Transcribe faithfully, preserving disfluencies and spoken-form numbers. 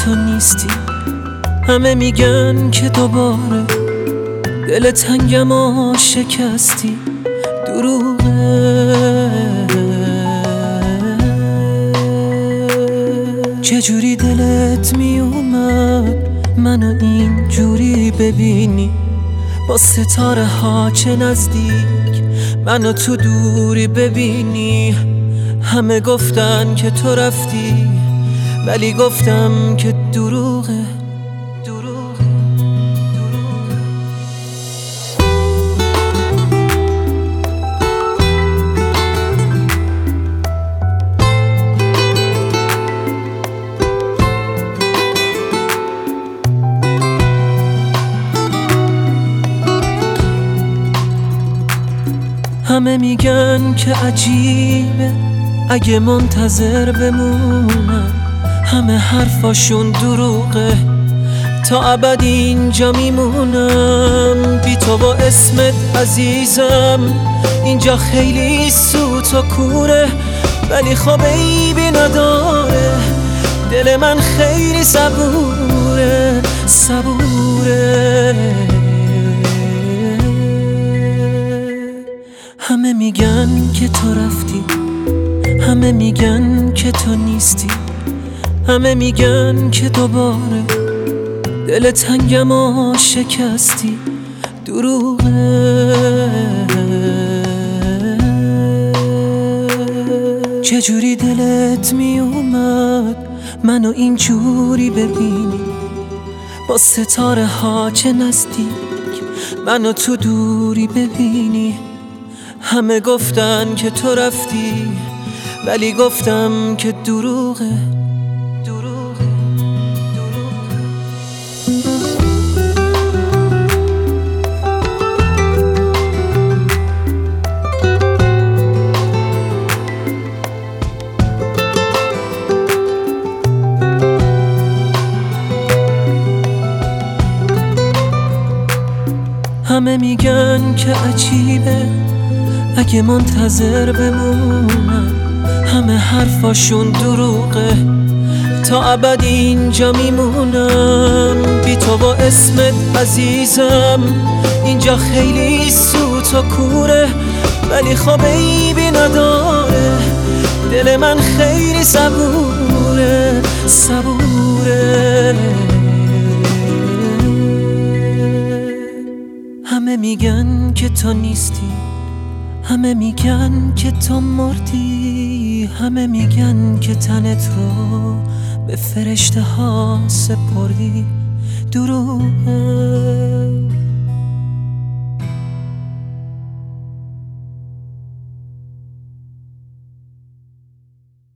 تو نیستی. همه میگن که دوباره دل تنگم و شکستی. دروغه. چجوری دلت میومد منو اینجوری ببینی؟ با ستاره ها چه نزدیک منو تو دوری ببینی. همه گفتن که تو رفتی ولی گفتم که دروغه. دروغه. دروغه. همه میگن که عجیبه اگه منتظر بمونم. همه حرفاشون دروغه، تا ابد اینجا میمونم بی تو با اسمت عزیزم. اینجا خیلی سوت و کوره ولی خب عیبی نداره. دل من خیلی صبوره صبوره. همه میگن که تو رفتی، همه میگن که تو نیستی. همه میگن که دوباره دل تنگم و شکستی. دروغه. چجوری دلت میومد منو اینجوری ببینی؟ با ستاره ها چه نزدیک منو تو دوری ببینی. همه گفتن که تو رفتی ولی گفتم که دروغه. دروغه. دروغه. همه میگن که عجیبه اگه منتظر بمونم. همه حرفاشون دروغه، تا ابد اینجا میمونم بی تو با اسمت عزیزم. اینجا خیلی سوت و کوره ولی خب عیبی نداره. دل من خیلی صبوره صبوره. همه میگن که تو نیستی، همه میگن که تو مردی. همه میگن که تنت رو به فرشته ها سپردی. دروغه.